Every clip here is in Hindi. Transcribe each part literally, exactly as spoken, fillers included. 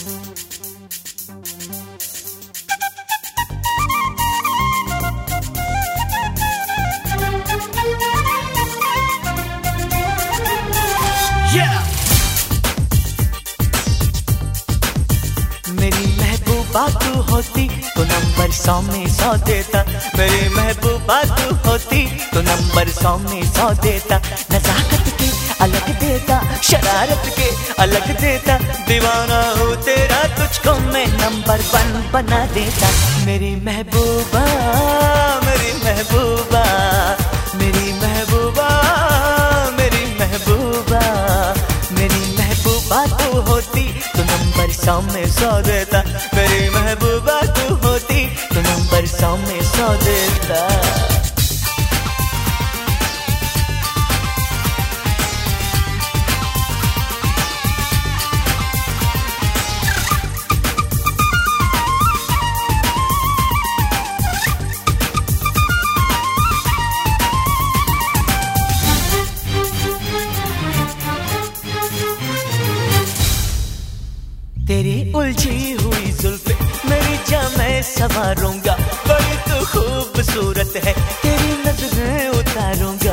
Yeah! मेरी महबूबा तू होती तो नंबर सौ में सौ देता। मेरी महबूबा तू होती तो नंबर सौ में सौ देता। नजाकत के अलग देता, शरारत के अलग देता। दीवाना हूँ तेरा, तुझको मैं नंबर वन बना देता। मेरी महबूबा, मेरी महबूबा, मेरी महबूबा, मेरी महबूबा, मेरी महबूबा तू होती तो नंबर सौ में सौ देता। मेरी महबूबा तू होती तो नंबर सौ में सौ देता। तेरी उलझी हुई जुल्फे मेरी जान मैं संवारूंगा। बड़ी तो खूबसूरत है, तेरी नजरें उतारूंगा।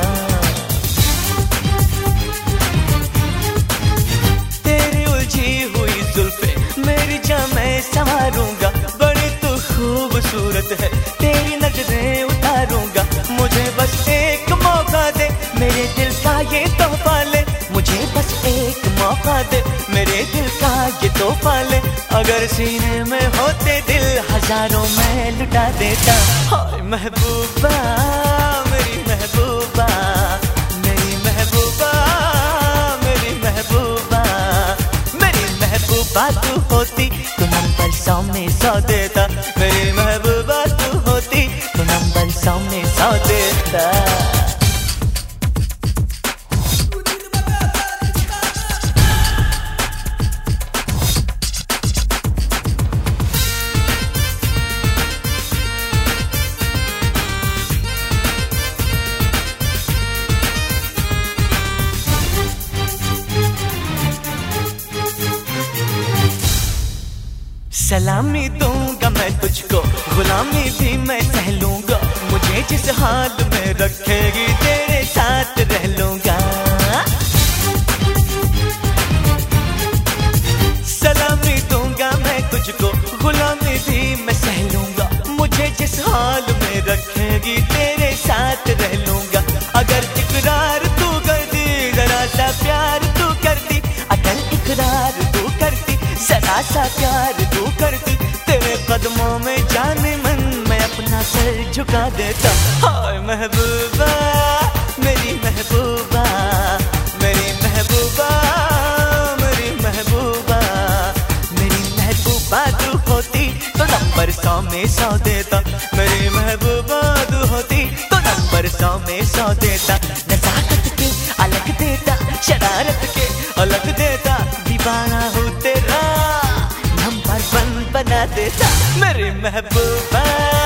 तेरी उलझी हुई जुल्फे मेरी जान मैं संवारूंगा। बड़ी तो खूबसूरत है, तेरी नजरें उतारूंगा। मुझे बस एक मौका दे, मेरे दिल का ये तोहफा ले। मुझे बस एक मौका दे, मेरे दिल का ये तोहफा ले। अगर सीने में होते दिल हजारों में लुटा देता। हाय महबूबा, मेरी महबूबा, मेरी महबूबा, मेरी महबूबा, मेरी महबूबा तू होती तो नंबर सौ में सौ देता। मेरी महबूबा तू होती तो नंबर सौ में सौ देता। सलामी दूंगा मैं तुझको, गुलामी भी मैं सह लूंगा। मुझे जिस हाल में रखेगी तेरे साथ रह लूंगा। सलामी दूंगा मैं तुझको, गुलामी भी मैं सह लूंगा। मुझे जिस हाल में रखेगी तेरे साथ रह लूंगा। अगर इकरार तू कर दी, जरा सा प्यार तू करती। अगर इकरार तू करती, जरा सा प्यार तू करती। तेरे कदमों में जाने मन मैं अपना सर झुका देता। हाय महबूबा, मेरी महबूबा, मेरी महबूबा, मेरी महबूबा, मेरी महबूबा तू होती तो नंबर सौ में सौ देता। मेरी महबूबा तू होती तो नंबर सौ में सौ देता। नजाकत के अलग देता, शरारत के अलग देता। दीवाना हूँ तेरा, नंबर वन बना देता। मेरी महबूबा।